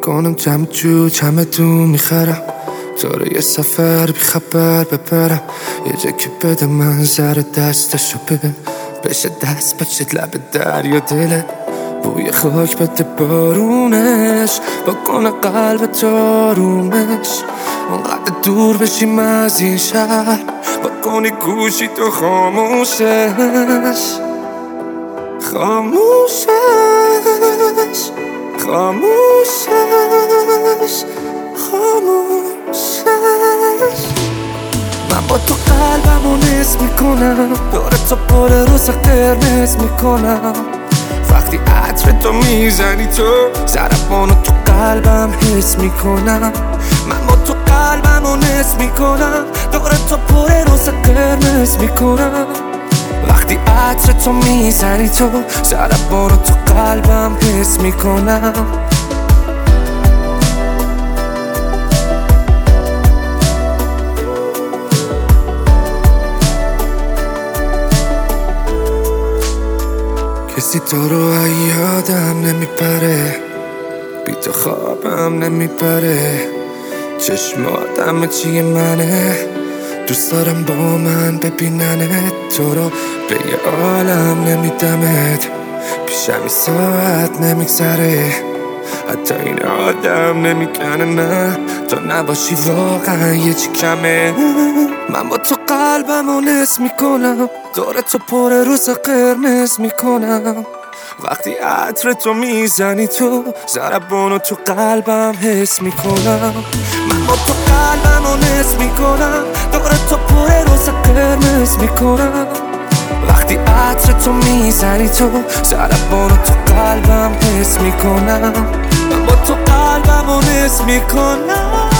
میکنم چمه تو میخرم تو رو یه سفر بی خبر ببرم یه جا که بده منظر دستشو ببین بشه دست بچه لب دریا دلت بوی خاک بده بارونش بکنه قلب آرومش اونقدر دور بشیم از این شهر بکنی گوشی تو خاموشش خاموشش خاموشش خاموشش من با تو قلبمو نصف میکنم داره تا پر روز قرمز میکنم وقتی عطر تو میزنی تو ضربانو تو قلبم حس میکنم من با تو قلبمو نصف میکنم داره تا پر روز قرمز میکنم وقتی عطر تو میزنی تو ضربانو تو قلبم حس میکنم کسی تو رو یادم نمیپره بی تو خوابم نمیبره چشماتم چیه منه دوست دارم با من ببیننت تو رو به یه عالم نمیدمت پیشم این ساعت نمیگذره حتی این آدم نمیکنه نه تو نباشی واقعا یه چی کمه من با تو قلبمو نصف میکنم داره تو پر روز قرمز میکنم وقتی عطر تو میزنی تو ضربانو تو قلبم حس میکنم من با تو قلبمو نصف میکنم داره تو پر روز قرمز میکنم وقتی عطر تو میزنی تو ضربانو تو قلبم حس میکنم من با تو قلبمو نصف میکنم